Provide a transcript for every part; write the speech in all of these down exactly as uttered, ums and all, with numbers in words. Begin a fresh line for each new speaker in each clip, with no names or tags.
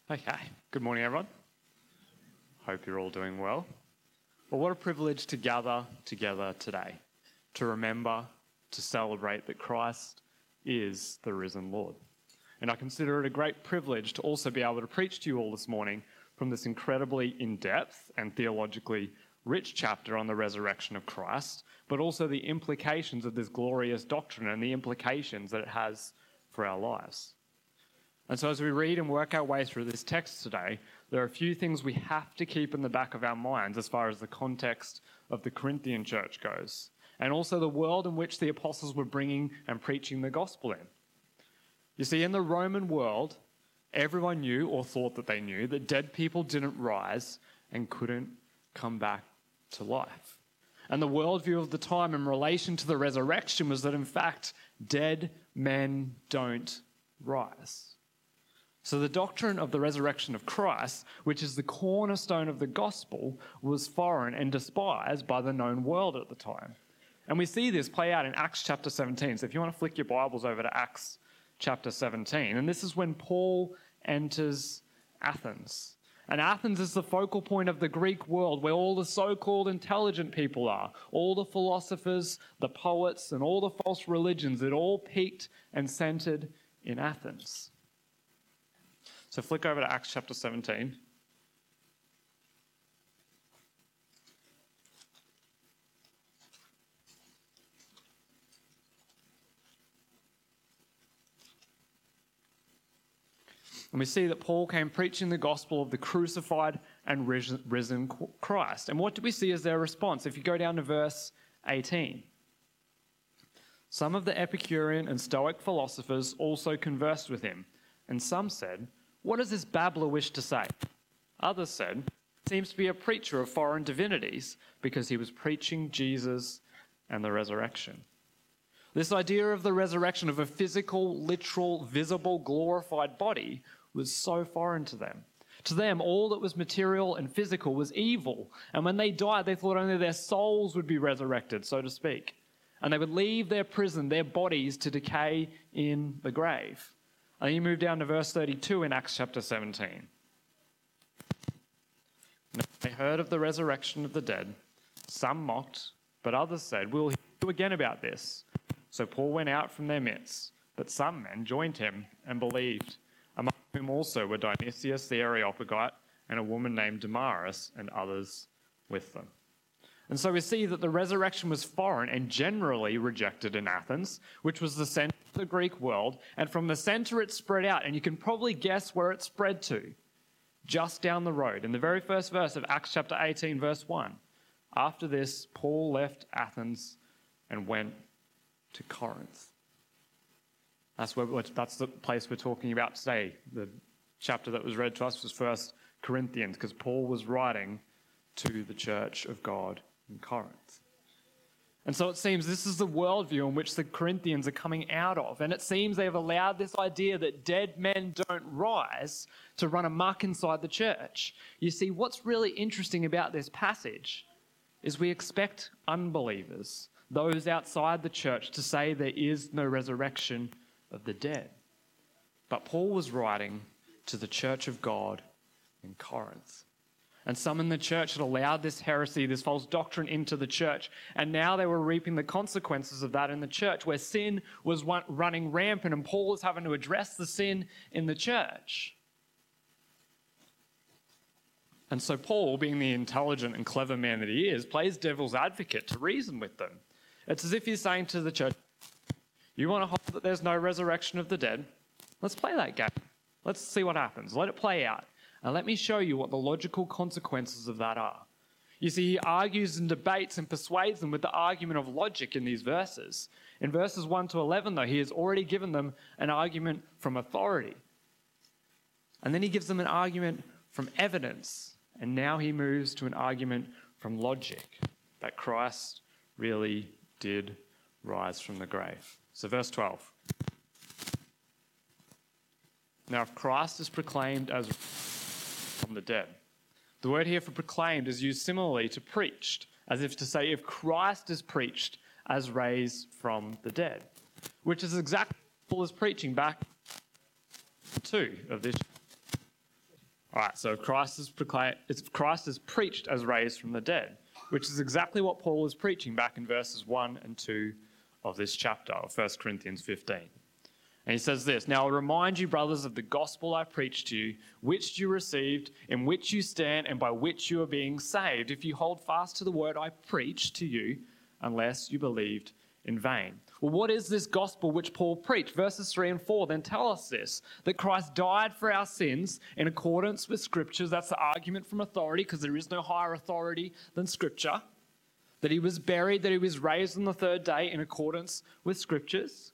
Okay, good morning everyone. Hope you're all doing well. Well, what a privilege to gather together today, to remember, to celebrate that Christ is the risen Lord. And I consider it a great privilege to also be able to preach to you all this morning from this incredibly in-depth and theologically rich chapter on the resurrection of Christ, but also the implications of this glorious doctrine and the implications that it has for our lives. And so as we read and work our way through this text today, there are a few things we have to keep in the back of our minds as far as the context of the Corinthian church goes, and also the world in which the apostles were bringing and preaching the gospel in. You see, in the Roman world, everyone knew or thought that they knew that dead people didn't rise and couldn't come back to life. And the worldview of the time in relation to the resurrection was that, in fact, dead men don't rise. So the doctrine of the resurrection of Christ, which is the cornerstone of the gospel, was foreign and despised by the known world at the time. And we see this play out in Acts chapter seventeen. So if you want to flick your Bibles over to Acts chapter seventeen, and this is when Paul enters Athens. And Athens is the focal point of the Greek world where all the so-called intelligent people are. All the philosophers, the poets, and all the false religions, it all peaked and centered in Athens. So flick over to Acts chapter seventeen. And we see that Paul came preaching the gospel of the crucified and risen Christ. And what do we see as their response? If you go down to verse eighteen. Some of the Epicurean and Stoic philosophers also conversed with him, and some said, "What does this babbler wish to say?" Others said, "Seems to be a preacher of foreign divinities," because he was preaching Jesus and the resurrection. This idea of the resurrection of a physical, literal, visible, glorified body was so foreign to them. To them, all that was material and physical was evil. And when they died, they thought only their souls would be resurrected, so to speak. And they would leave their prison, their bodies, to decay in the grave. And then you move down to verse thirty-two in Acts chapter seventeen. They heard of the resurrection of the dead. Some mocked, but others said, "We'll hear you again about this." So Paul went out from their midst, but some men joined him and believed, among whom also were Dionysius the Areopagite and a woman named Damaris and others with them. And so we see that the resurrection was foreign and generally rejected in Athens, which was the center of the Greek world. And from the center it spread out, and you can probably guess where it spread to. Just down the road, in the very first verse of Acts chapter eighteen, verse one. After this, Paul left Athens and went to Corinth. That's where that's the place we're talking about today. The chapter that was read to us was First Corinthians, because Paul was writing to the church of God in Corinth. And so it seems this is the worldview in which the Corinthians are coming out of. And it seems they have allowed this idea that dead men don't rise to run amok inside the church. You see, what's really interesting about this passage is we expect unbelievers, those outside the church, to say there is no resurrection of the dead. But Paul was writing to the church of God in Corinth. And some in the church had allowed this heresy, this false doctrine into the church. And now they were reaping the consequences of that in the church, where sin was running rampant and Paul was having to address the sin in the church. And so Paul, being the intelligent and clever man that he is, plays devil's advocate to reason with them. It's as if he's saying to the church, you want to hold that there's no resurrection of the dead? Let's play that game. Let's see what happens. Let it play out. And let me show you what the logical consequences of that are. You see, he argues and debates and persuades them with the argument of logic in these verses. In verses one to eleven, though, he has already given them an argument from authority. And then he gives them an argument from evidence. And now he moves to an argument from logic, that Christ really did rise from the grave. So verse twelve. Now, if Christ is proclaimed as from the dead, the word here for proclaimed is used similarly to preached, as if to say if Christ is preached as raised from the dead, which is exactly what Paul is preaching back two of this. All right, so Christ is proclaimed, Christ is preached as raised from the dead, which is exactly what Paul is preaching back in verses one and two of this chapter of First Corinthians fifteen. And he says this, "Now I remind you, brothers, of the gospel I preached to you, which you received, in which you stand, and by which you are being saved, if you hold fast to the word I preached to you, unless you believed in vain." Well, what is this gospel which Paul preached? Verses three and four then tell us this, that Christ died for our sins in accordance with Scriptures. That's the argument from authority, because there is no higher authority than Scripture. That he was buried, that he was raised on the third day in accordance with Scriptures.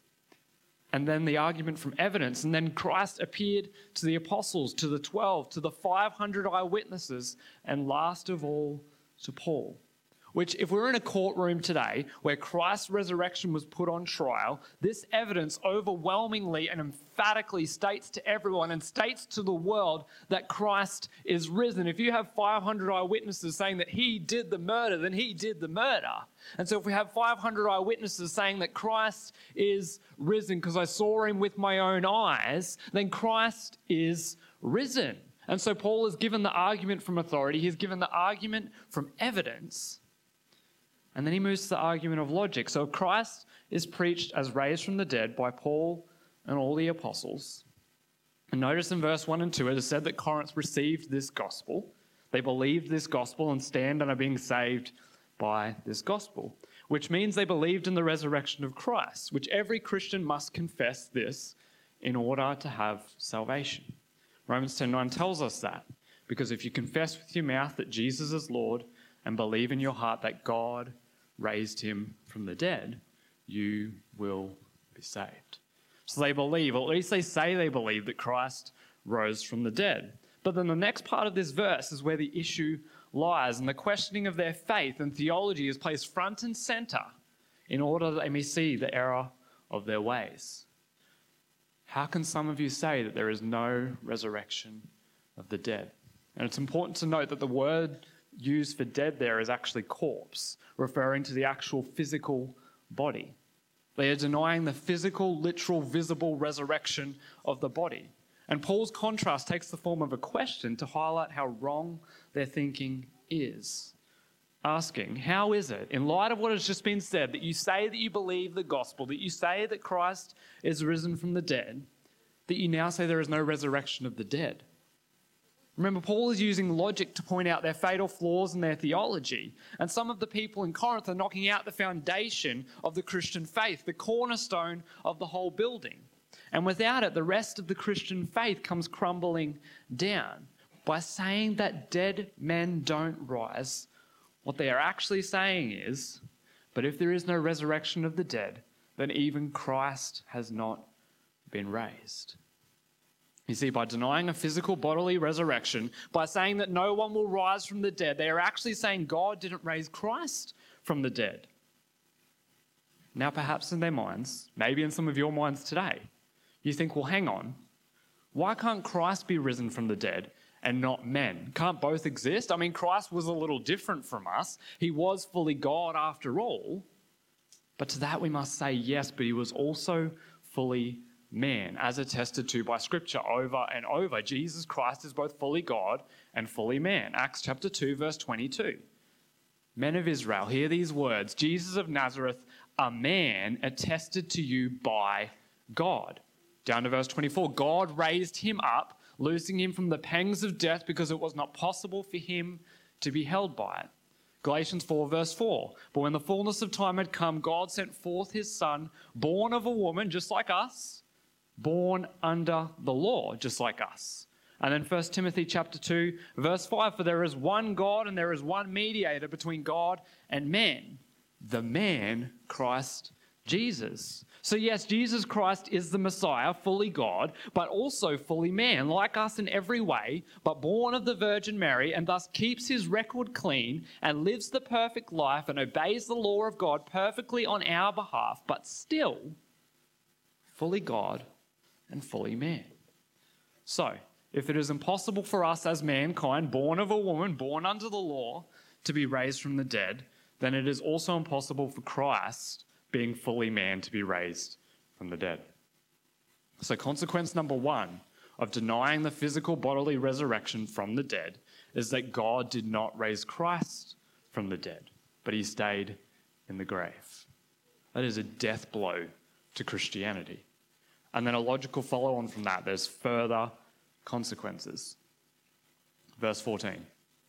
And then the argument from evidence. And then Christ appeared to the apostles, to the twelve, to the five hundred eyewitnesses, and last of all, to Paul. Which, if we're in a courtroom today where Christ's resurrection was put on trial, this evidence overwhelmingly and emphatically states to everyone and states to the world that Christ is risen. If you have five hundred eyewitnesses saying that he did the murder, then he did the murder. And so if we have five hundred eyewitnesses saying that Christ is risen because I saw him with my own eyes, then Christ is risen. And so Paul has given the argument from authority, he's given the argument from evidence. And then he moves to the argument of logic. So Christ is preached as raised from the dead by Paul and all the apostles. And notice in verse one and two, it is said that Corinth received this gospel. They believed this gospel and stand and are being saved by this gospel, which means they believed in the resurrection of Christ, which every Christian must confess this in order to have salvation. Romans ten nine tells us that, because if you confess with your mouth that Jesus is Lord and believe in your heart that God raised him from the dead, you will be saved. So they believe, or at least they say they believe, that Christ rose from the dead. But then the next part of this verse is where the issue lies, and the questioning of their faith and theology is placed front and center in order that they may see the error of their ways. How can some of you say that there is no resurrection of the dead? And it's important to note that the word used for dead there is actually corpse, referring to the actual physical body. They are denying the physical, literal, visible resurrection of the body. And Paul's contrast takes the form of a question to highlight how wrong their thinking is. Asking, how is it, in light of what has just been said, that you say that you believe the gospel, that you say that Christ is risen from the dead, that you now say there is no resurrection of the dead? Remember, Paul is using logic to point out their fatal flaws in their theology. And some of the people in Corinth are knocking out the foundation of the Christian faith, the cornerstone of the whole building. And without it, the rest of the Christian faith comes crumbling down. By saying that dead men don't rise, what they are actually saying is, but if there is no resurrection of the dead, then even Christ has not been raised. You see, by denying a physical bodily resurrection, by saying that no one will rise from the dead, they are actually saying God didn't raise Christ from the dead. Now, perhaps in their minds, maybe in some of your minds today, you think, well, hang on, why can't Christ be risen from the dead and not men? Can't both exist? I mean, Christ was a little different from us. He was fully God after all. But to that we must say yes, but he was also fully man, as attested to by Scripture over and over. Jesus Christ is both fully God and fully man. Acts chapter two, verse twenty-two. Men of Israel, hear these words. Jesus of Nazareth, a man attested to you by God. Down to verse twenty-four. God raised him up, loosing him from the pangs of death because it was not possible for him to be held by it. Galatians four, verse four. But when the fullness of time had come, God sent forth his Son, born of a woman, just like us, born under the law, just like us. And then First Timothy chapter two, verse five, for there is one God and there is one mediator between God and man, the man Christ Jesus. So yes, Jesus Christ is the Messiah, fully God, but also fully man, like us in every way, but born of the Virgin Mary, and thus keeps his record clean and lives the perfect life and obeys the law of God perfectly on our behalf, but still fully God and fully man. So, if it is impossible for us as mankind, born of a woman, born under the law, to be raised from the dead, then it is also impossible for Christ, being fully man, to be raised from the dead. So consequence number one of denying the physical bodily resurrection from the dead is that God did not raise Christ from the dead, but he stayed in the grave. That is a death blow to Christianity. And then a logical follow-on from that, there's further consequences. Verse fourteen.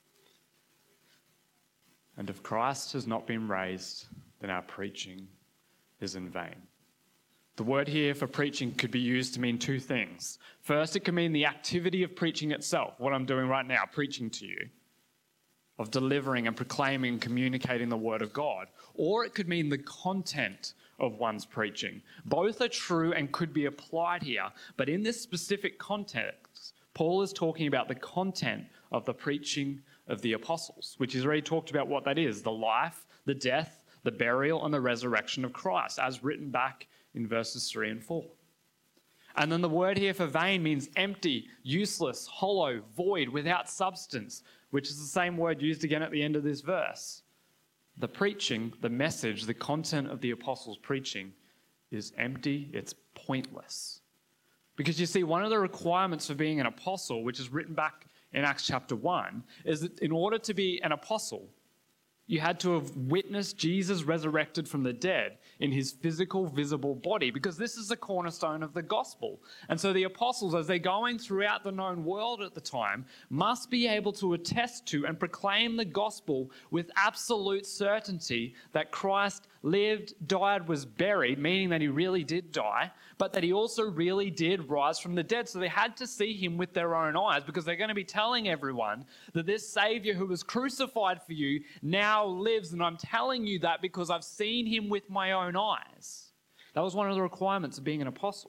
And if Christ has not been raised, then our preaching is in vain. The word here for preaching could be used to mean two things. First, it can mean the activity of preaching itself, what I'm doing right now, preaching to you, of delivering and proclaiming and communicating the word of God. Or it could mean the content of one's preaching. Both are true and could be applied here, but in this specific context, Paul is talking about the content of the preaching of the apostles, which he's already talked about what that is, the life, the death, the burial, and the resurrection of Christ, as written back in verses three and four. And then the word here for vain means empty, useless, hollow, void, without substance, which is the same word used again at the end of this verse. The preaching, the message, the content of the apostles' preaching is empty, it's pointless. Because you see, one of the requirements for being an apostle, which is written back in Acts chapter one, is that in order to be an apostle, you had to have witnessed Jesus resurrected from the dead in his physical, visible body, because this is the cornerstone of the gospel. And so the apostles, as they're going throughout the known world at the time, must be able to attest to and proclaim the gospel with absolute certainty that Christ lived, died, was buried, meaning that he really did die, but that he also really did rise from the dead. So they had to see him with their own eyes, because they're going to be telling everyone that this Savior who was crucified for you now lives, and I'm telling you that because I've seen him with my own eyes. That was one of the requirements of being an apostle.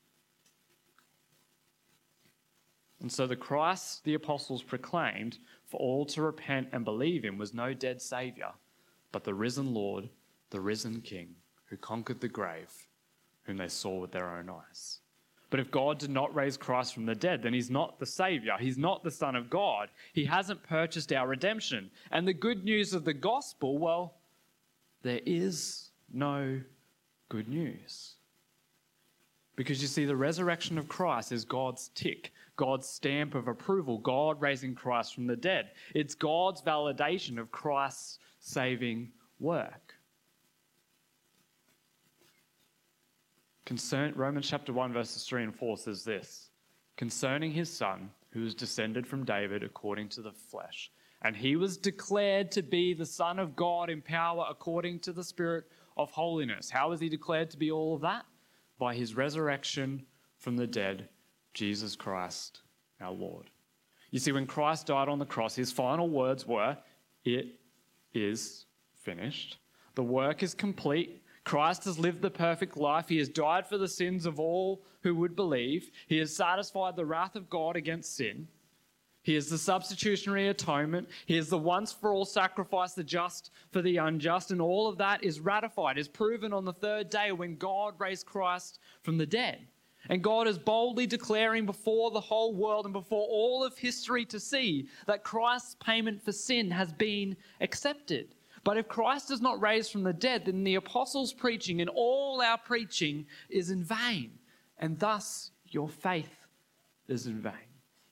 And so the Christ the apostles proclaimed for all to repent and believe in was no dead Saviour, but the risen Lord, the risen King, who conquered the grave, whom they saw with their own eyes. But if God did not raise Christ from the dead, then he's not the Saviour. He's not the Son of God. He hasn't purchased our redemption. And the good news of the gospel, well, there is no good news. Because you see, the resurrection of Christ is God's tick, God's stamp of approval, God raising Christ from the dead. It's God's validation of Christ's saving work. Concern, Romans chapter one, verses three and four says this: concerning his son, who was descended from David according to the flesh, and he was declared to be the Son of God in power according to the Spirit of holiness. How was he declared to be all of that? By his resurrection from the dead, Jesus Christ, our Lord. You see, when Christ died on the cross, his final words were, "It is finished." The work is complete. Christ has lived the perfect life. He has died for the sins of all who would believe. He has satisfied the wrath of God against sin. He is the substitutionary atonement. He is the once-for-all sacrifice, the just for the unjust. And all of that is ratified, is proven on the third day when God raised Christ from the dead. And God is boldly declaring before the whole world and before all of history to see that Christ's payment for sin has been accepted. But if Christ is not raised from the dead, then the apostles' preaching and all our preaching is in vain. And thus, your faith is in vain.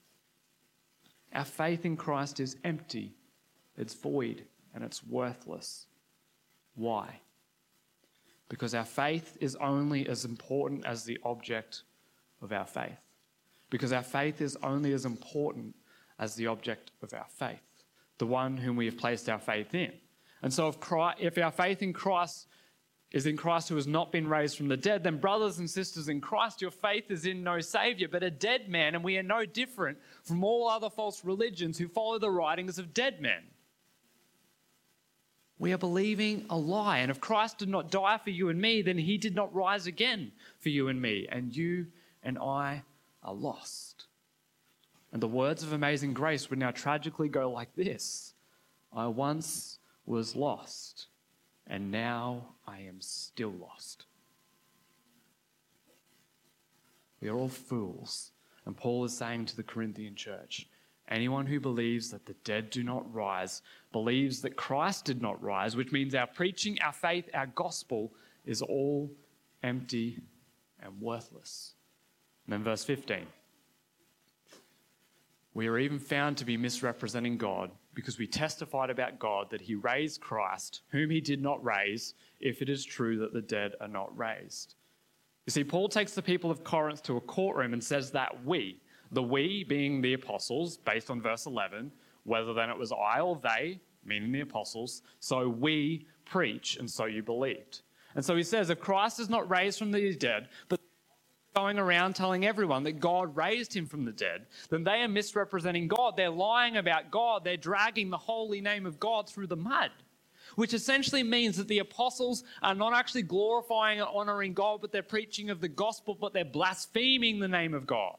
Our faith in Christ is empty, it's void, and it's worthless. Why? Because our faith is only as important as the object of our faith. Because our faith is only as important as the object of our faith, the one whom we have placed our faith in. And so if, Christ, if our faith in Christ is in Christ who has not been raised from the dead, then brothers and sisters in Christ, your faith is in no Saviour, but a dead man, and we are no different from all other false religions who follow the writings of dead men. We are believing a lie, and if Christ did not die for you and me, then he did not rise again for you and me, and you and I are lost. And the words of amazing grace would now tragically go like this: I once was lost, and now I am still lost. We are all fools. And Paul is saying to the Corinthian church, anyone who believes that the dead do not rise, believes that Christ did not rise, which means our preaching, our faith, our gospel is all empty and worthless. And then verse fifteen. we are even found to be misrepresenting God because we testified about God that he raised Christ, whom he did not raise, if it is true that the dead are not raised. You see, Paul takes the people of Corinth to a courtroom and says that we, the we being the apostles, based on verse eleven, whether then it was I or they, meaning the apostles, so we preach and so you believed. And so he says, if Christ is not raised from the dead, but going around telling everyone that God raised him from the dead, then they are misrepresenting God. They're lying about God. They're dragging the holy name of God through the mud, which essentially means that the apostles are not actually glorifying and honoring God, but they're preaching of the gospel, but they're blaspheming the name of God.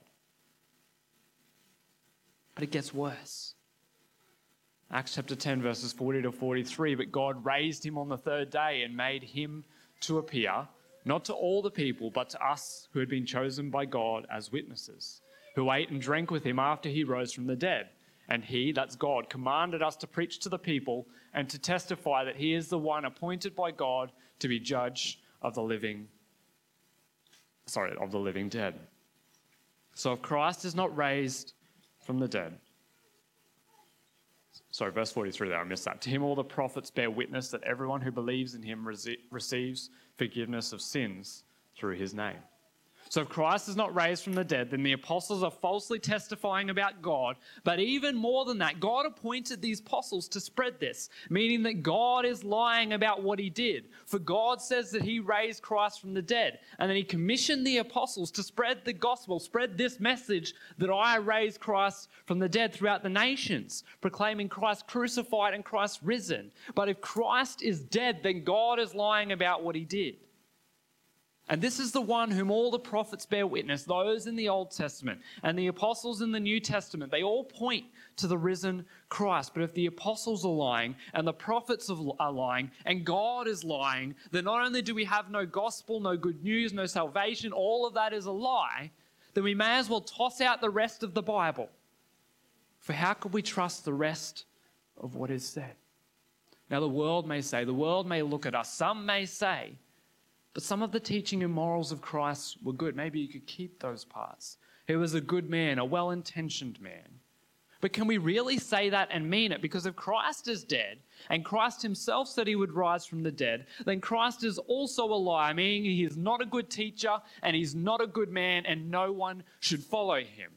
But it gets worse. Acts chapter ten, verses forty to forty-three, but God raised him on the third day and made him to appear, not to all the people, but to us who had been chosen by God as witnesses, who ate and drank with him after he rose from the dead. And he, that's God, commanded us to preach to the people and to testify that he is the one appointed by God to be judge of the living, sorry, of the living dead. So if Christ is not raised from the dead, sorry, verse forty-three there, I missed that. To him all the prophets bear witness that everyone who believes in him rece- receives forgiveness of sins through his name. So if Christ is not raised from the dead, then the apostles are falsely testifying about God. But even more than that, God appointed these apostles to spread this, meaning that God is lying about what he did. For God says that he raised Christ from the dead, and then he commissioned the apostles to spread the gospel, spread this message that I raised Christ from the dead throughout the nations, proclaiming Christ crucified and Christ risen. But if Christ is dead, then God is lying about what he did. And this is the one whom all the prophets bear witness, those in the Old Testament and the apostles in the New Testament. They all point to the risen Christ. But if the apostles are lying and the prophets are lying and God is lying, then not only do we have no gospel, no good news, no salvation, all of that is a lie, then we may as well toss out the rest of the Bible. For how could we trust the rest of what is said? Now the world may say, the world may look at us, some may say, but some of the teaching and morals of Christ were good. Maybe you could keep those parts. He was a good man, a well-intentioned man. But can we really say that and mean it? Because if Christ is dead, and Christ himself said he would rise from the dead, then Christ is also a liar, meaning he is not a good teacher, and he's not a good man, and no one should follow him.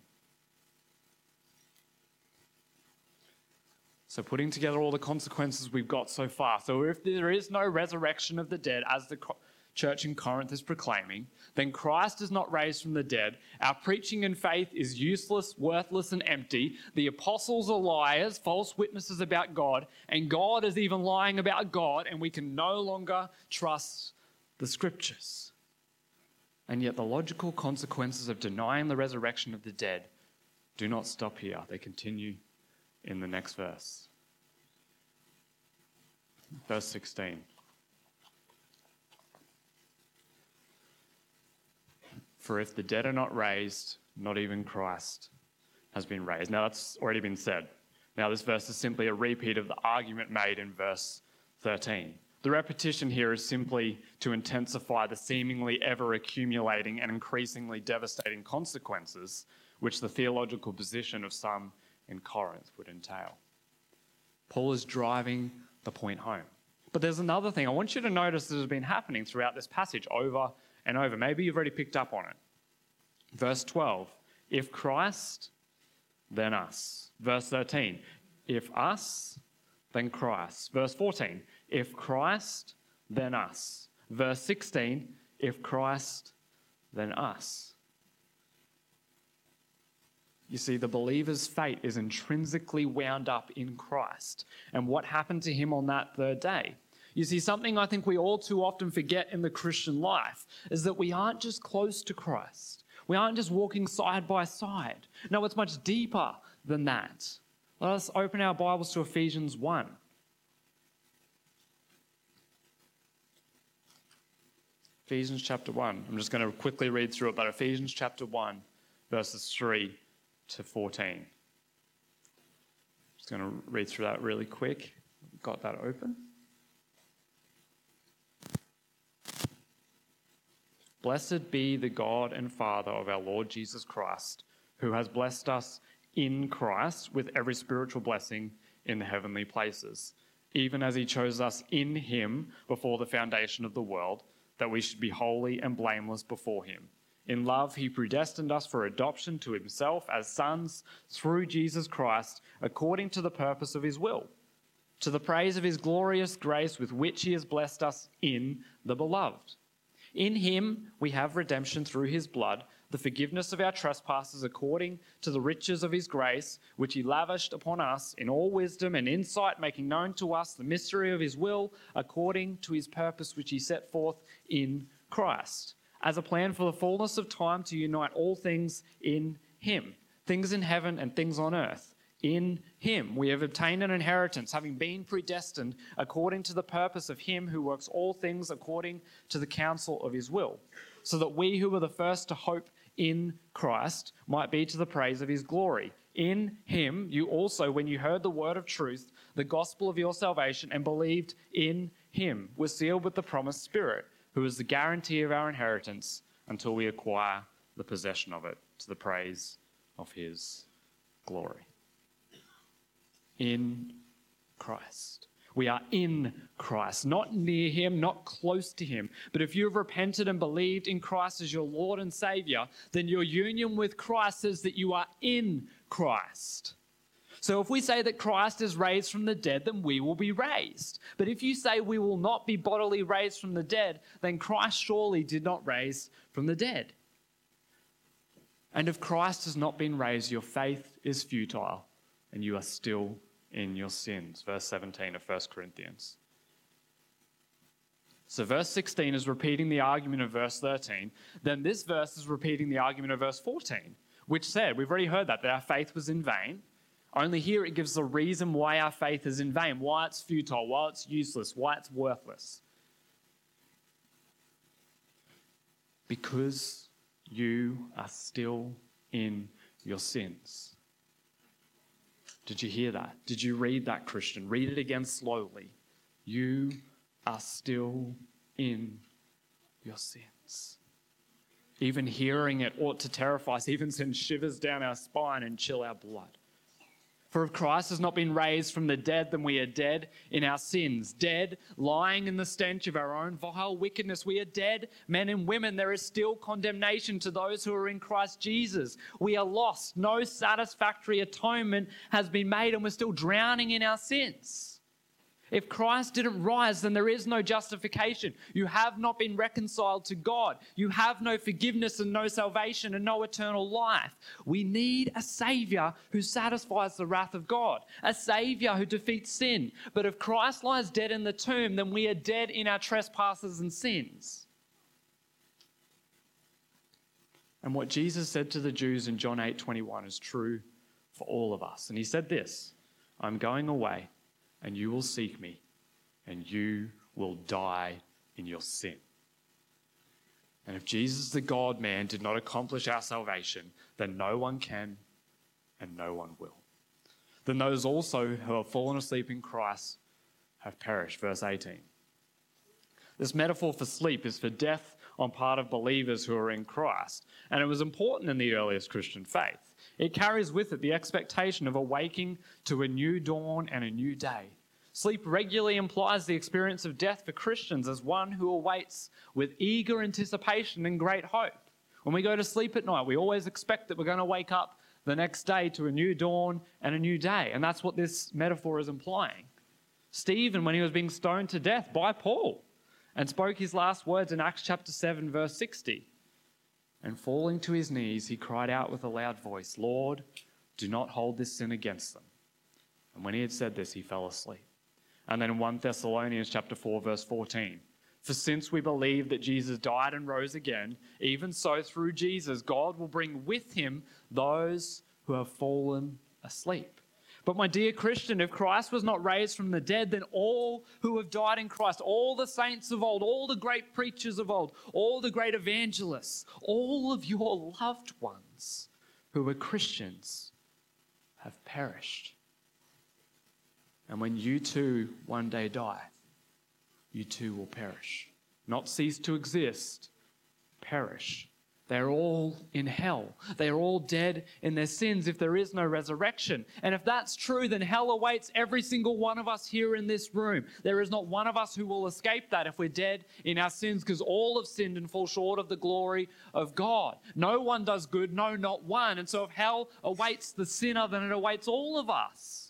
So putting together all the consequences we've got so far. So if there is no resurrection of the dead, as the church in Corinth is proclaiming, then Christ is not raised from the dead. Our preaching and faith is useless, worthless, and empty. The apostles are liars, false witnesses about God, and God is even lying about God, and we can no longer trust the scriptures. And yet the logical consequences of denying the resurrection of the dead do not stop here. They continue in the next verse. Verse sixteen. For if the dead are not raised, not even Christ has been raised. Now that's already been said. Now this verse is simply a repeat of the argument made in verse thirteen. The repetition here is simply to intensify the seemingly ever accumulating and increasingly devastating consequences which the theological position of some in Corinth would entail. Paul is driving the point home. But there's another thing I want you to notice that has been happening throughout this passage over and over. Maybe you've already picked up on it. Verse twelve, if Christ, then us. Verse thirteen, if us, then Christ. Verse fourteen, if Christ, then us. Verse sixteen, if Christ, then us. You see, the believer's fate is intrinsically wound up in Christ. And what happened to him on that third day? You see, something I think we all too often forget in the Christian life is that we aren't just close to Christ. We aren't just walking side by side. No, it's much deeper than that. Let us open our Bibles to Ephesians one. Ephesians chapter one. I'm just going to quickly read through it, but Ephesians chapter one, verses three to fourteen. Just going to read through that really quick. Got that open. Blessed be the God and Father of our Lord Jesus Christ, who has blessed us in Christ with every spiritual blessing in the heavenly places, even as he chose us in him before the foundation of the world, that we should be holy and blameless before him. In love, he predestined us for adoption to himself as sons through Jesus Christ, according to the purpose of his will, to the praise of his glorious grace with which he has blessed us in the beloved. In him we have redemption through his blood, the forgiveness of our trespasses according to the riches of his grace, which he lavished upon us in all wisdom and insight, making known to us the mystery of his will, according to his purpose which he set forth in Christ, as a plan for the fullness of time to unite all things in him, things in heaven and things on earth. In him we have obtained an inheritance, having been predestined according to the purpose of him who works all things according to the counsel of his will, so that we who were the first to hope in Christ might be to the praise of his glory. In him you also, when you heard the word of truth, the gospel of your salvation, and believed in him, were sealed with the promised Spirit, who is the guarantee of our inheritance until we acquire the possession of it, to the praise of his glory. In Christ. We are in Christ, not near him, not close to him. But if you have repented and believed in Christ as your Lord and Saviour, then your union with Christ says that you are in Christ. So if we say that Christ is raised from the dead, then we will be raised. But if you say we will not be bodily raised from the dead, then Christ surely did not raise from the dead. And if Christ has not been raised, your faith is futile, and you are still in your sins. Verse seventeen of First Corinthians. So verse sixteen is repeating the argument of verse thirteen. Then this verse is repeating the argument of verse fourteen, which said, we've already heard that, that our faith was in vain. Only here it gives the reason why our faith is in vain, why it's futile, why it's useless, why it's worthless. Because you are still in your sins. Did you hear that? Did you read that, Christian? Read it again slowly. You are still in your sins. Even hearing it ought to terrify us, even send shivers down our spine and chill our blood. For if Christ has not been raised from the dead, then we are dead in our sins, dead, lying in the stench of our own vile wickedness. We are dead, men and women. There is still condemnation to those who are in Christ Jesus. We are lost. No satisfactory atonement has been made, and we're still drowning in our sins. If Christ didn't rise, then there is no justification. You have not been reconciled to God. You have no forgiveness and no salvation and no eternal life. We need a Saviour who satisfies the wrath of God, a Saviour who defeats sin. But if Christ lies dead in the tomb, then we are dead in our trespasses and sins. And what Jesus said to the Jews in John eight twenty-one is true for all of us. And he said this, I'm going away, and you will seek me, and you will die in your sin. And if Jesus, the God-man, did not accomplish our salvation, then no one can, and no one will. Then those also who have fallen asleep in Christ have perished. Verse eighteen. This metaphor for sleep is for death on part of believers who are in Christ. And it was important in the earliest Christian faith. It carries with it the expectation of awaking to a new dawn and a new day. Sleep regularly implies the experience of death for Christians as one who awaits with eager anticipation and great hope. When we go to sleep at night, we always expect that we're going to wake up the next day to a new dawn and a new day. And that's what this metaphor is implying. Stephen, when he was being stoned to death by Paul, and spoke his last words in Acts chapter seven, verse sixty. And falling to his knees, he cried out with a loud voice, Lord, do not hold this sin against them. And when he had said this, he fell asleep. And then in First Thessalonians chapter four, verse fourteen, for since we believe that Jesus died and rose again, even so through Jesus, God will bring with him those who have fallen asleep. But my dear Christian, if Christ was not raised from the dead, then all who have died in Christ, all the saints of old, all the great preachers of old, all the great evangelists, all of your loved ones who were Christians have perished. And when you too one day die, you too will perish. Not cease to exist, perish They're all in hell. They're all dead in their sins if there is no resurrection. And if that's true, then hell awaits every single one of us here in this room. There is not one of us who will escape that if we're dead in our sins, because all have sinned and fall short of the glory of God. No one does good, no, not one. And so if hell awaits the sinner, then it awaits all of us.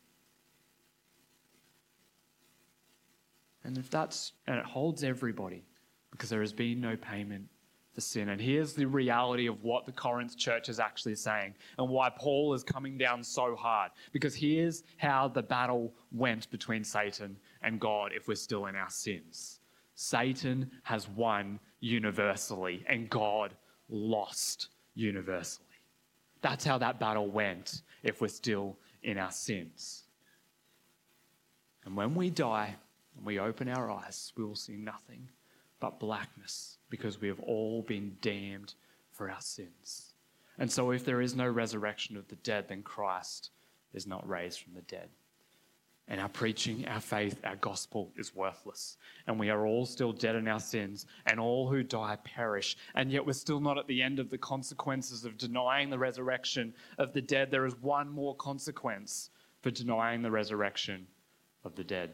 And if that's, and it holds everybody, because there has been no payment for sin. And here's the reality of what the Corinth church is actually saying and why Paul is coming down so hard. Because here's how the battle went between Satan and God if we're still in our sins. Satan has won universally and God lost universally. That's how that battle went if we're still in our sins. And when we die and we open our eyes, we will see nothing but blackness, because we have all been damned for our sins. And so if there is no resurrection of the dead, then Christ is not raised from the dead. And our preaching, our faith, our gospel is worthless. And we are all still dead in our sins, and all who die perish. And yet we're still not at the end of the consequences of denying the resurrection of the dead. There is one more consequence for denying the resurrection of the dead.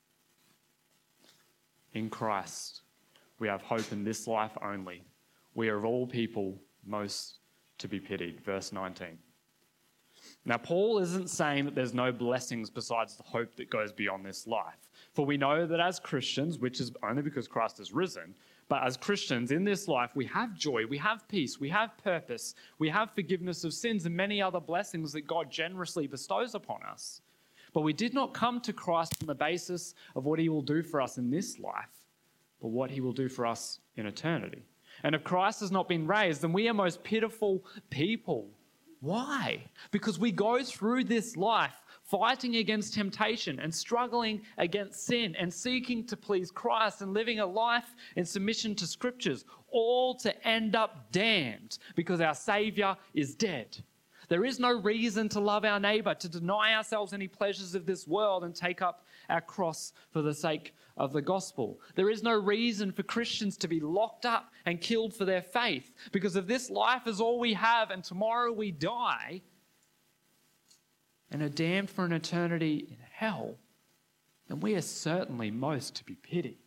In Christ, we have hope in this life only. We are of all people most to be pitied. Verse nineteen. Now, Paul isn't saying that there's no blessings besides the hope that goes beyond this life. For we know that as Christians, which is only because Christ has risen, but as Christians in this life, we have joy, we have peace, we have purpose, we have forgiveness of sins and many other blessings that God generously bestows upon us. But we did not come to Christ on the basis of what he will do for us in this life, but what he will do for us in eternity. And if Christ has not been raised, then we are most pitiful people. Why? Because we go through this life fighting against temptation and struggling against sin and seeking to please Christ and living a life in submission to scriptures, all to end up damned because our Saviour is dead. There is no reason to love our neighbour, to deny ourselves any pleasures of this world and take up our cross for the sake of the gospel. There is no reason for Christians to be locked up and killed for their faith, because if this life is all we have and tomorrow we die and are damned for an eternity in hell, then we are certainly most to be pitied.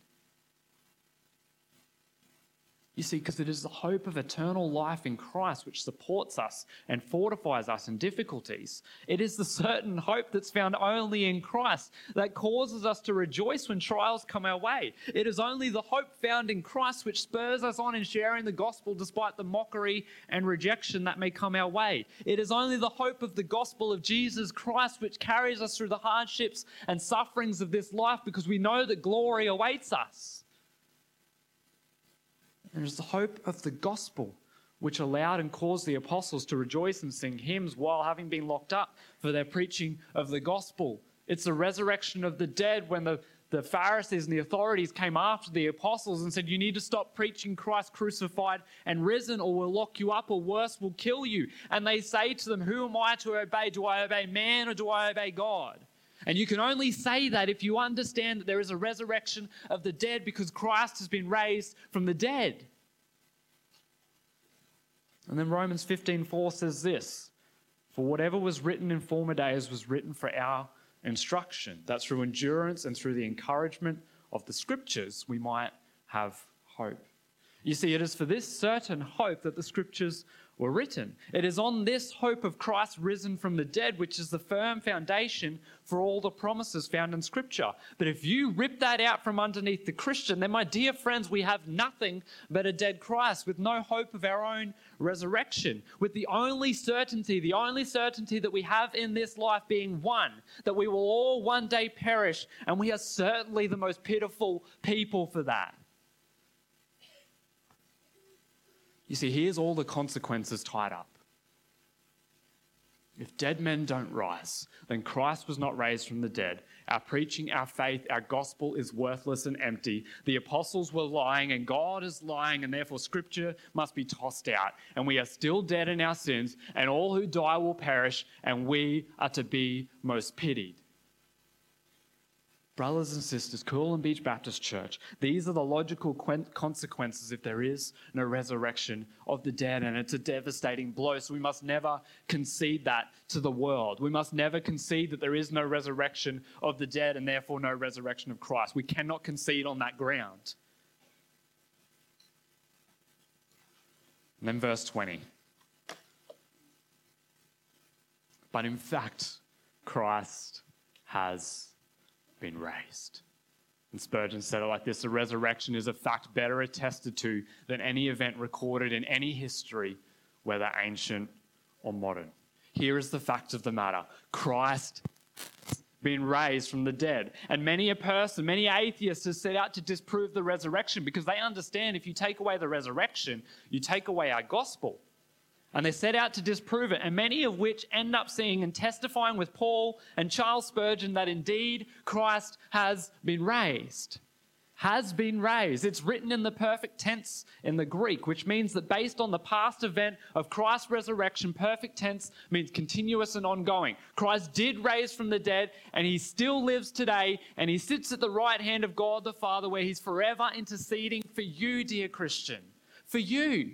You see, because it is the hope of eternal life in Christ which supports us and fortifies us in difficulties. It is the certain hope that's found only in Christ that causes us to rejoice when trials come our way. It is only the hope found in Christ which spurs us on in sharing the gospel despite the mockery and rejection that may come our way. It is only the hope of the gospel of Jesus Christ which carries us through the hardships and sufferings of this life, because we know that glory awaits us. There is the hope of the gospel, which allowed and caused the apostles to rejoice and sing hymns while having been locked up for their preaching of the gospel. It's the resurrection of the dead when the, the Pharisees and the authorities came after the apostles and said, you need to stop preaching Christ crucified and risen, or we'll lock you up, or worse, we'll kill you. And they say to them, who am I to obey? Do I obey man or do I obey God? And you can only say that if you understand that there is a resurrection of the dead, because Christ has been raised from the dead. And then Romans fifteen four says this, for whatever was written in former days was written for our instruction, that through endurance and through the encouragement of the scriptures we might have hope. You see, it is for this certain hope that the scriptures were written. It is on this hope of Christ risen from the dead, which is the firm foundation for all the promises found in Scripture. But if you rip that out from underneath the Christian, then my dear friends, we have nothing but a dead Christ with no hope of our own resurrection, with the only certainty, the only certainty that we have in this life being one, that we will all one day perish, and we are certainly the most pitiful people for that. You see, here's all the consequences tied up. If dead men don't rise, then Christ was not raised from the dead. Our preaching, our faith, our gospel is worthless and empty. The apostles were lying and God is lying, and therefore scripture must be tossed out. And we are still dead in our sins, and all who die will perish, and we are to be most pitied. Brothers and sisters, Coolum Beach Baptist Church, these are the logical quen- consequences if there is no resurrection of the dead, and it's a devastating blow. So we must never concede that to the world. We must never concede that there is no resurrection of the dead and therefore no resurrection of Christ. We cannot concede on that ground. And then verse twenty. But in fact, Christ has been raised. And Spurgeon said it like this: the resurrection is a fact better attested to than any event recorded in any history, whether ancient or modern. Here is the fact of the matter: Christ has been raised from the dead. And many a person, many atheists have set out to disprove the resurrection because they understand if you take away the resurrection, you take away our gospel. And they set out to disprove it, and many of which end up seeing and testifying with Paul and Charles Spurgeon that indeed Christ has been raised. Has been raised. It's written in the perfect tense in the Greek, which means that based on the past event of Christ's resurrection, perfect tense means continuous and ongoing. Christ did raise from the dead, and he still lives today, and he sits at the right hand of God the Father, where he's forever interceding for you, dear Christian. For you.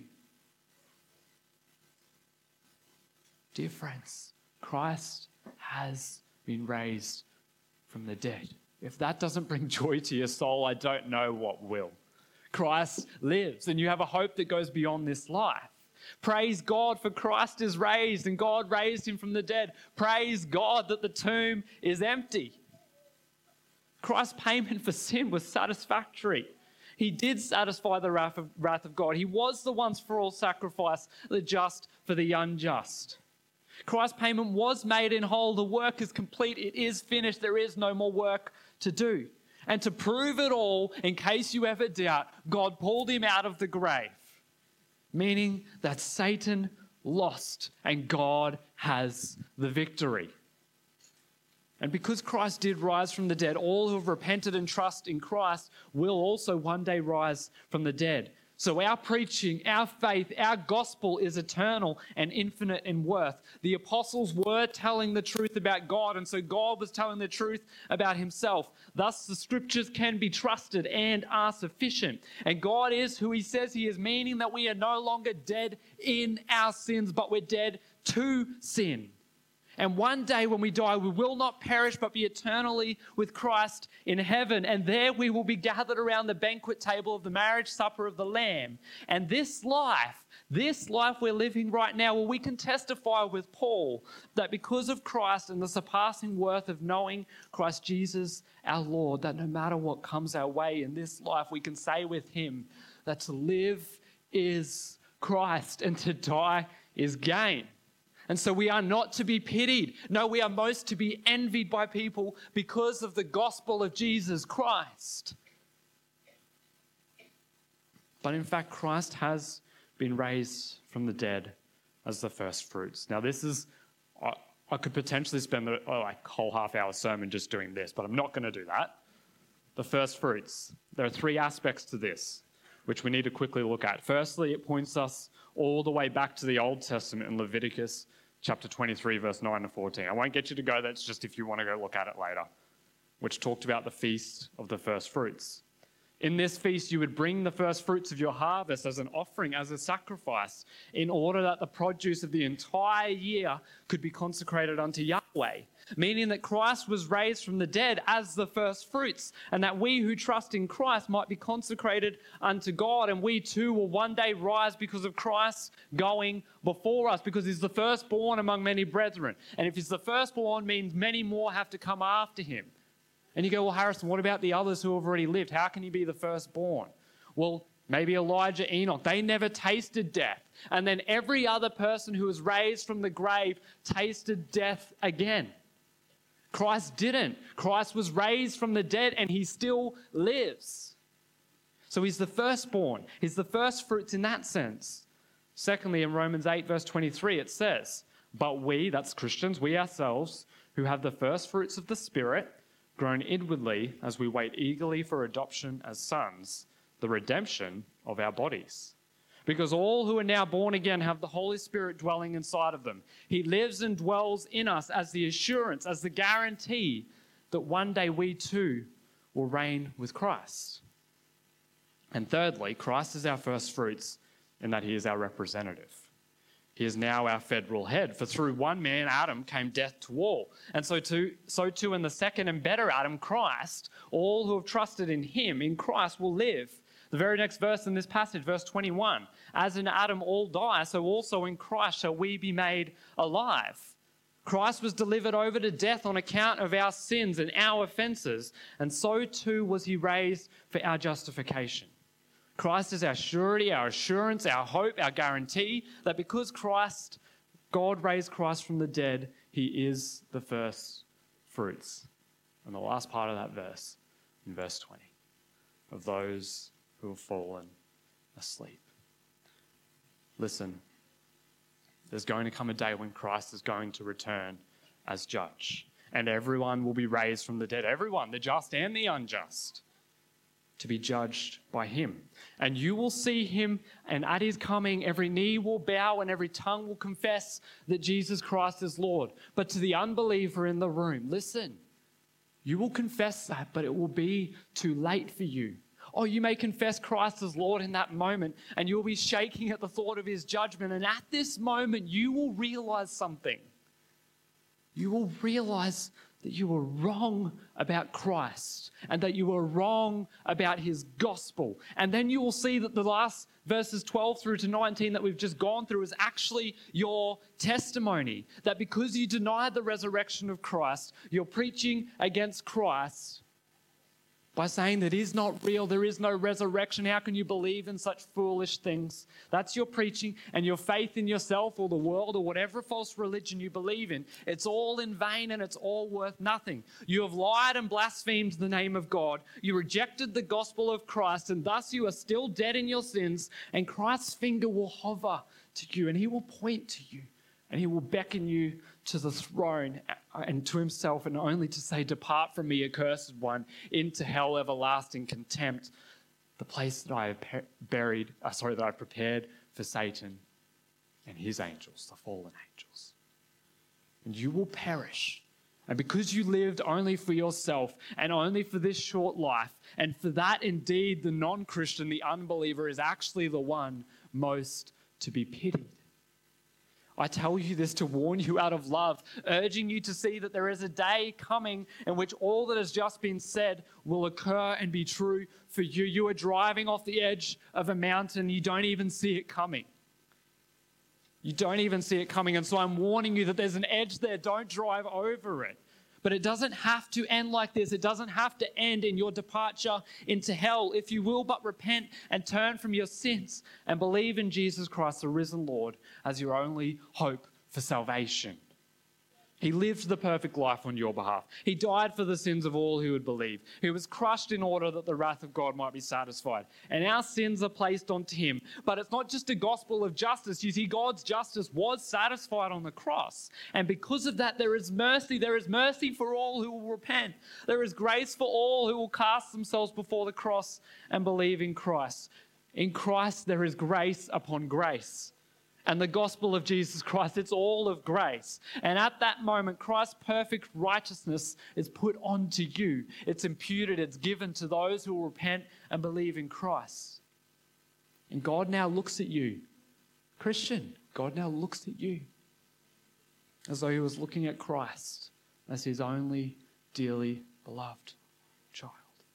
Dear friends, Christ has been raised from the dead. If that doesn't bring joy to your soul, I don't know what will. Christ lives, and you have a hope that goes beyond this life. Praise God, for Christ is raised, and God raised him from the dead. Praise God that the tomb is empty. Christ's payment for sin was satisfactory. He did satisfy the wrath of, wrath of God. He was the once for all sacrifice, the just for the unjust. Christ's payment was made in whole. The work is complete. It is finished. There is no more work to do. And to prove it all, in case you ever doubt, God pulled him out of the grave, meaning that Satan lost and God has the victory. And because Christ did rise from the dead, all who have repented and trust in Christ will also one day rise from the dead. So our preaching, our faith, our gospel is eternal and infinite in worth. The apostles were telling the truth about God, and so God was telling the truth about himself. Thus, the scriptures can be trusted and are sufficient. And God is who he says he is, meaning that we are no longer dead in our sins, but we're dead to sin. And one day when we die, we will not perish, but be eternally with Christ in heaven. And there we will be gathered around the banquet table of the marriage supper of the Lamb. And this life, this life we're living right now, well, we can testify with Paul that because of Christ and the surpassing worth of knowing Christ Jesus our Lord, that no matter what comes our way in this life, we can say with him that to live is Christ and to die is gain. And so we are not to be pitied. No, we are most to be envied by people because of the gospel of Jesus Christ. But in fact, Christ has been raised from the dead as the first fruits. Now this is, I, I could potentially spend the oh, like whole half hour sermon just doing this, but I'm not going to do that. The first fruits. There are three aspects to this, which we need to quickly look at. Firstly, it points us all the way back to the Old Testament in Leviticus chapter twenty-three, verse nine to fourteen. I won't get you to go, that's just if you want to go look at it later, which talked about the feast of the first fruits. In this feast, you would bring the first fruits of your harvest as an offering, as a sacrifice, in order that the produce of the entire year could be consecrated unto Yahweh, meaning that Christ was raised from the dead as the first fruits, and that we who trust in Christ might be consecrated unto God, and we too will one day rise because of Christ going before us, because he's the firstborn among many brethren. And if he's the firstborn, means many more have to come after him. And you go, well, Harrison, what about the others who have already lived? How can he be the firstborn? Well, maybe Elijah, Enoch, they never tasted death. And then every other person who was raised from the grave tasted death again. Christ didn't. Christ was raised from the dead and he still lives. So he's the firstborn. He's the first fruits in that sense. Secondly, in Romans eight, verse twenty-three, it says, but we, that's Christians, we ourselves, who have the first fruits of the Spirit, groan inwardly as we wait eagerly for adoption as sons, the redemption of our bodies. Because all who are now born again have the Holy Spirit dwelling inside of them. He lives and dwells in us as the assurance, as the guarantee that one day we too will reign with Christ. And thirdly, Christ is our first fruits in that he is our representative. He is now our federal head. For through one man, Adam, came death to all. And so too, so too in the second and better Adam, Christ, all who have trusted in him, in Christ, will live. The very next verse in this passage, verse twenty-one, as in Adam all die, so also in Christ shall we be made alive. Christ was delivered over to death on account of our sins and our offences, and so too was he raised for our justification. Christ is our surety, our assurance, our hope, our guarantee that because Christ, God raised Christ from the dead, he is the first fruits. And the last part of that verse, in verse twenty, of those who have fallen asleep. Listen, there's going to come a day when Christ is going to return as judge, and everyone will be raised from the dead, everyone, the just and the unjust, to be judged by him. And you will see him, and at his coming, every knee will bow and every tongue will confess that Jesus Christ is Lord. But to the unbeliever in the room, listen, you will confess that, but it will be too late for you. Oh, you may confess Christ as Lord in that moment, and you'll be shaking at the thought of his judgment. And at this moment, you will realize something. You will realize that you were wrong about Christ and that you were wrong about his gospel. And then you will see that the last verses twelve through to nineteen that we've just gone through is actually your testimony. That because you denied the resurrection of Christ, you're preaching against Christ by saying that is not real, there is no resurrection. How can you believe in such foolish things? That's your preaching, and your faith in yourself or the world or whatever false religion you believe in. It's all in vain and it's all worth nothing. You have lied and blasphemed the name of God. You rejected the gospel of Christ, and thus you are still dead in your sins, and Christ's finger will hover to you and he will point to you and he will beckon you to the throne and to himself, and only to say, depart from me, accursed one, into hell everlasting contempt, the place that I have buried, uh, sorry, that I prepared for Satan and his angels, the fallen angels. And you will perish. And because you lived only for yourself and only for this short life, and for that indeed the non-Christian, the unbeliever, is actually the one most to be pitied. I tell you this to warn you out of love, urging you to see that there is a day coming in which all that has just been said will occur and be true for you. You are driving off the edge of a mountain. You don't even see it coming. You don't even see it coming. And so I'm warning you that there's an edge there. Don't drive over it. But it doesn't have to end like this. It doesn't have to end in your departure into hell. If you will but repent and turn from your sins and believe in Jesus Christ, the risen Lord, as your only hope for salvation. He lived the perfect life on your behalf. He died for the sins of all who would believe. He was crushed in order that the wrath of God might be satisfied. And our sins are placed onto him. But it's not just a gospel of justice. You see, God's justice was satisfied on the cross. And because of that, there is mercy. There is mercy for all who will repent. There is grace for all who will cast themselves before the cross and believe in Christ. In Christ, there is grace upon grace. And the gospel of Jesus Christ, it's all of grace. And at that moment, Christ's perfect righteousness is put onto you. It's imputed, it's given to those who will repent and believe in Christ. And God now looks at you. Christian, God now looks at you as though he was looking at Christ as his only dearly beloved child.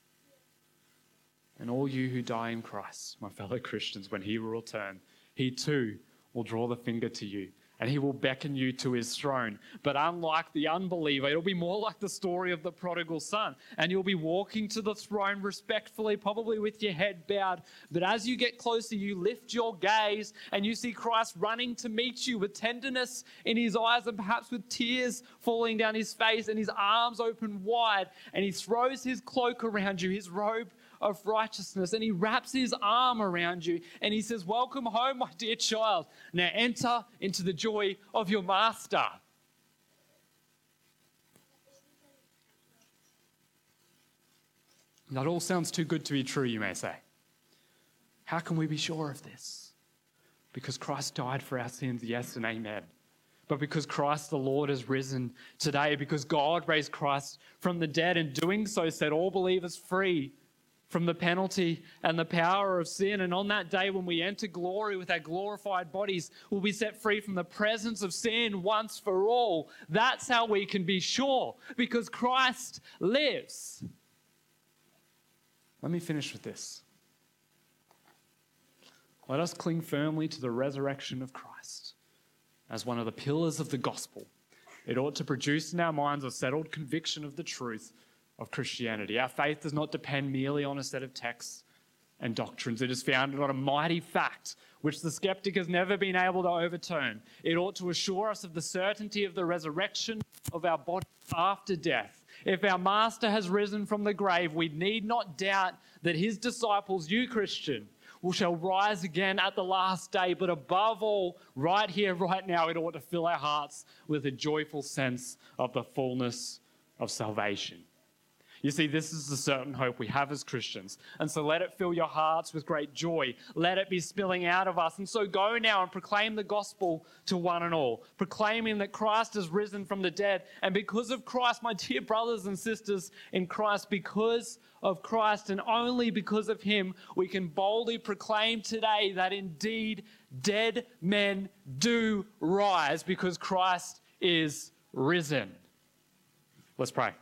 And all you who die in Christ, my fellow Christians, when he will return, he too will draw the finger to you and he will beckon you to his throne. But unlike the unbeliever, it'll be more like the story of the prodigal son. And you'll be walking to the throne respectfully, probably with your head bowed. But as you get closer, you lift your gaze and you see Christ running to meet you with tenderness in his eyes and perhaps with tears falling down his face and his arms open wide. And he throws his cloak around you, his robe of righteousness, and he wraps his arm around you and he says, welcome home, my dear child. Now enter into the joy of your master. That all sounds too good to be true, you may say. How can we be sure of this? Because Christ died for our sins, yes and amen. but because Christ the Lord has risen today, because God raised Christ from the dead, and doing so set all believers free from the penalty and the power of sin. And on that day when we enter glory with our glorified bodies, we'll be set free from the presence of sin once for all. That's how we can be sure, because Christ lives. Let me finish with this. Let us cling firmly to the resurrection of Christ as one of the pillars of the gospel. It ought to produce in our minds a settled conviction of the truth of Christianity. Our faith does not depend merely on a set of texts and doctrines. It is founded on a mighty fact which the skeptic has never been able to overturn. It ought to assure us of the certainty of the resurrection of our body after death. If our Master has risen from the grave, we need not doubt that his disciples, you Christian, will shall rise again at the last day. But above all, right here, right now, it ought to fill our hearts with a joyful sense of the fullness of salvation. You see, this is the certain hope we have as Christians. And so let it fill your hearts with great joy. Let it be spilling out of us. And so go now and proclaim the gospel to one and all, proclaiming that Christ has risen from the dead. And because of Christ, my dear brothers and sisters in Christ, because of Christ and only because of him, we can boldly proclaim today that indeed dead men do rise because Christ is risen. Let's pray.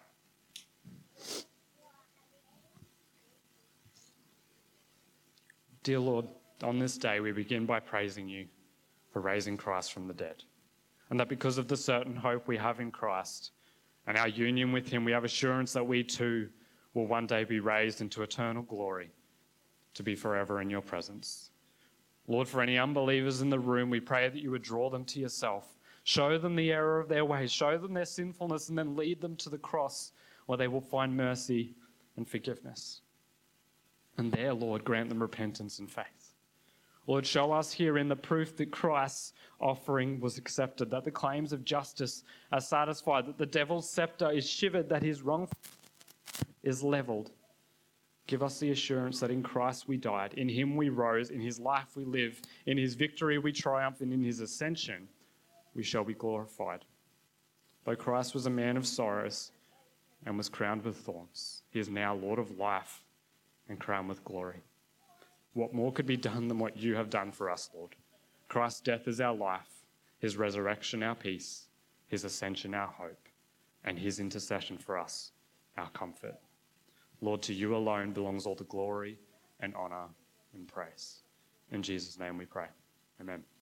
Dear Lord, on this day we begin by praising you for raising Christ from the dead. And that because of the certain hope we have in Christ and our union with him, we have assurance that we too will one day be raised into eternal glory to be forever in your presence. Lord, for any unbelievers in the room, we pray that you would draw them to yourself. Show them the error of their ways. Show them their sinfulness and then lead them to the cross where they will find mercy and forgiveness. And there, Lord, grant them repentance and faith. Lord, show us herein the proof that Christ's offering was accepted, that the claims of justice are satisfied, that the devil's scepter is shivered, that his wrong is leveled. Give us the assurance that in Christ we died, in him we rose, in his life we live, in his victory we triumph, and in his ascension we shall be glorified. Though Christ was a man of sorrows and was crowned with thorns, he is now Lord of life and crowned with glory. What more could be done than what you have done for us, Lord? Christ's death is our life, his resurrection our peace, his ascension our hope, and his intercession for us our comfort. Lord, to you alone belongs all the glory and honour and praise. In Jesus' name we pray. Amen.